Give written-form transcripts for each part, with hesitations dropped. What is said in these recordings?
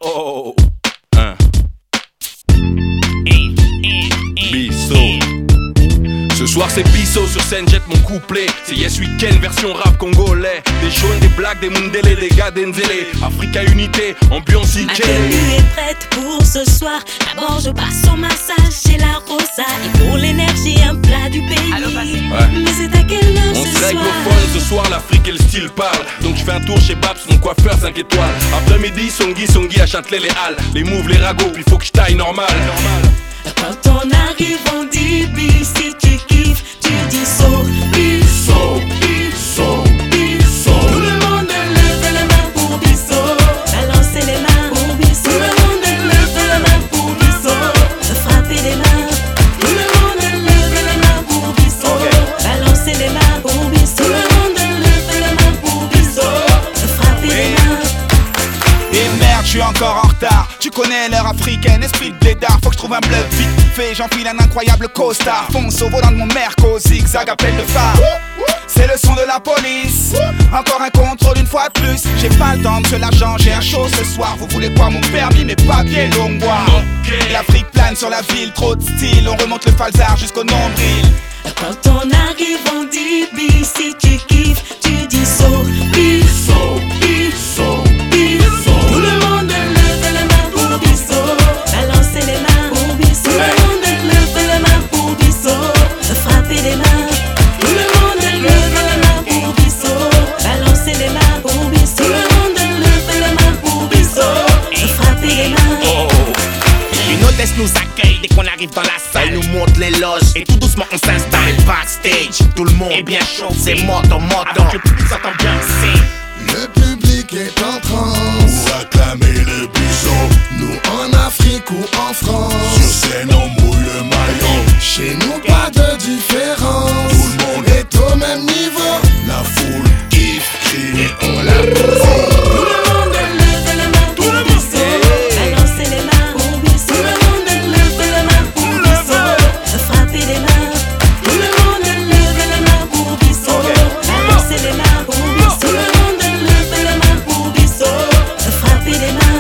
Oh, Bisso. Ce soir c'est Bisso sur scène, jette mon couplet. C'est Yes Weekend version rap congolais. Des jaunes, des blacks, des Mundele, des gars d'Enzele. Africa Unité, ambiance Ma IK. tenue est prête pour ce soir. D'abord je passe au massage chez la Rosa. Et pour l'énergie un plat du pays. Mais c'est à quelle heure On ce se règle soir? au fun, ce soir l'Afrique et le style parlent. Donc je fais un tour chez Babs, mon coiffeur 5 étoiles. Après-midi, Songi à Châtelet les Halles. Les moves, les ragots, puis faut que je taille normal. Quand on arrive on dit bis. Si tu kiffes tu dis so. Bisso, Bisso, Bisso. Tout le monde lève les mains pour Bisso. Balancez les mains pour Bisso. Tout le monde lève les mains pour Bisso. Frappez les mains. Tout le monde lève les mains pour Bisso. Balancez les mains pour Bisso. Tout le monde lève les mains pour Bisso. Frappez les mains. Et merde, je suis encore en retard. Tu connais l'heure africaine, esprit de blédard. Faut que je trouve un bluff vite fait, j'enfile un incroyable costard. Fonce au volant de mon Merco, zigzag appel de phare. C'est le son de la police. Encore un contrôle une fois de plus. J'ai pas le temps, monsieur l'agent, j'ai un show ce soir. Vous voulez quoi, mon permis, mes papiers, Longbois. L'Afrique plane sur la ville, trop de style. On remonte le falzar jusqu'au nombril. Quand on arrive on dit bis. Si tu kiffes tu dis so. Bisso, Bisso, Bisso. Tout le monde lève les mains pour Bisso. Balancez les mains pour Bisso. Tout le monde lève les mains pour Bisso. Frappez les mains. Tout le monde lève les mains pour Bisso. Balancez les mains pour Bisso. Tout le monde lève les mains pour Bisso. Frappez les mains. Une hôtesse nous accueille dès qu'on arrive dans la salle. Elle nous montre les loges et tout doucement on s'installe. Backstage, tout le monde est bien chaud. C'est moto. Alors que le public s'entend bien, c'est Le public est en transe pour acclamer le Bisso. Nous en Afrique ou en France, sur scène on mouille le maillot. Chez nous pas de différence, tout le monde est au même niveau. La foule kiffe, crie et on l'applaudit. Tout le monde lève les mains pour Bisso. Balancez les mains pour Bisso. Tout le monde lève les mains pour Bisso. Frappez les mains. Tout le monde lève les mains pour Bisso. Balancez les mains pour Bisso. Tout le monde lève les mains pour Bisso. Frappez les mains.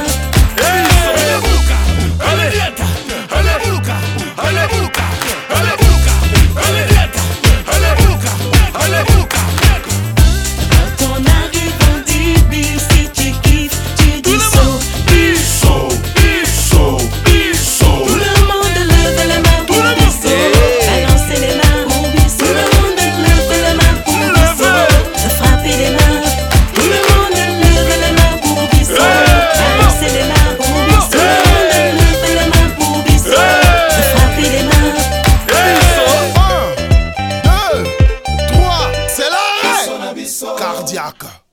Quand on arrive on dit bis. Si tu kiffes tu dis so. Bisso, Bisso, Bisso. Tout le monde lève les mains pour Bisso. Balancez les mains pour Bisso. Tout le monde lève les mains pour Bisso. Frappez les mains. Tout le monde lève les mains pour Bisso. Balancez les mains pour Bisso. Tout le monde lève les mains pour Bisso. Frappez les mains. 1, 2, 3, c'est l'arrêt. Cardiaque.